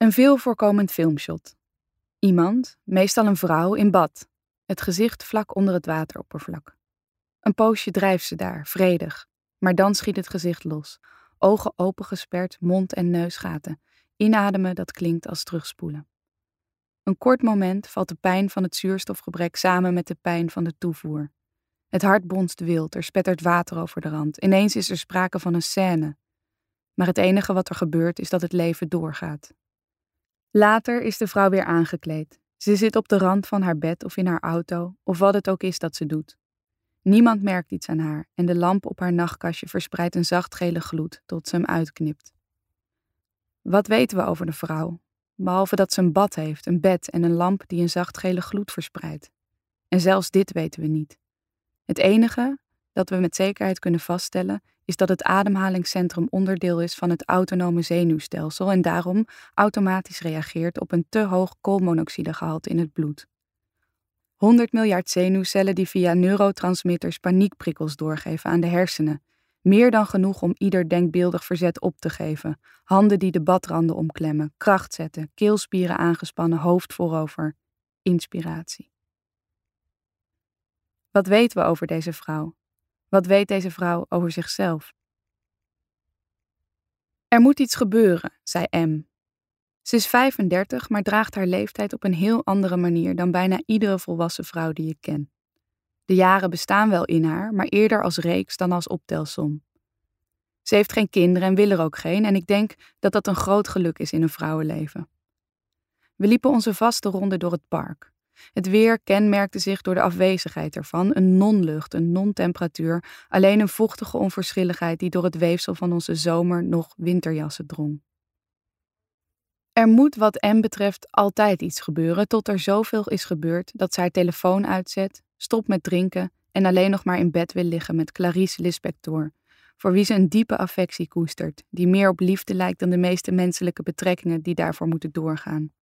Een veel voorkomend filmshot. Iemand, meestal een vrouw, in bad. Het gezicht vlak onder het wateroppervlak. Een poosje drijft ze daar, vredig. Maar dan schiet het gezicht los. Ogen opengesperd, mond en neusgaten. Inademen, dat klinkt als terugspoelen. Een kort moment valt de pijn van het zuurstofgebrek samen met de pijn van de toevoer. Het hart bonst wild, er spettert water over de rand. Ineens is er sprake van een scène. Maar het enige wat er gebeurt is dat het leven doorgaat. Later is de vrouw weer aangekleed. Ze zit op de rand van haar bed of in haar auto, of wat het ook is dat ze doet. Niemand merkt iets aan haar en de lamp op haar nachtkastje verspreidt een zachtgele gloed tot ze hem uitknipt. Wat weten we over de vrouw? Behalve dat ze een bad heeft, een bed en een lamp die een zachtgele gloed verspreidt. En zelfs dit weten we niet. Het enige dat we met zekerheid kunnen vaststellen is dat het ademhalingscentrum onderdeel is van het autonome zenuwstelsel en daarom automatisch reageert op een te hoog koolmonoxidegehalte in het bloed. 100 miljard zenuwcellen die via neurotransmitters paniekprikkels doorgeven aan de hersenen. Meer dan genoeg om ieder denkbeeldig verzet op te geven. Handen die de badranden omklemmen, kracht zetten, keelspieren aangespannen, hoofd voorover. Inspiratie. Wat weten we over deze vrouw? Wat weet deze vrouw over zichzelf? Er moet iets gebeuren, zei M. Ze is 35, maar draagt haar leeftijd op een heel andere manier dan bijna iedere volwassen vrouw die ik ken. De jaren bestaan wel in haar, maar eerder als reeks dan als optelsom. Ze heeft geen kinderen en wil er ook geen en ik denk dat dat een groot geluk is in een vrouwenleven. We liepen onze vaste ronde door het park. Het weer kenmerkte zich door de afwezigheid ervan, een non-lucht, een non-temperatuur, alleen een vochtige onverschilligheid die door het weefsel van onze zomer- nog winterjassen drong. Er moet wat M betreft altijd iets gebeuren tot er zoveel is gebeurd dat ze haar telefoon uitzet, stopt met drinken en alleen nog maar in bed wil liggen met Clarice Lispector, voor wie ze een diepe affectie koestert, die meer op liefde lijkt dan de meeste menselijke betrekkingen die daarvoor moeten doorgaan.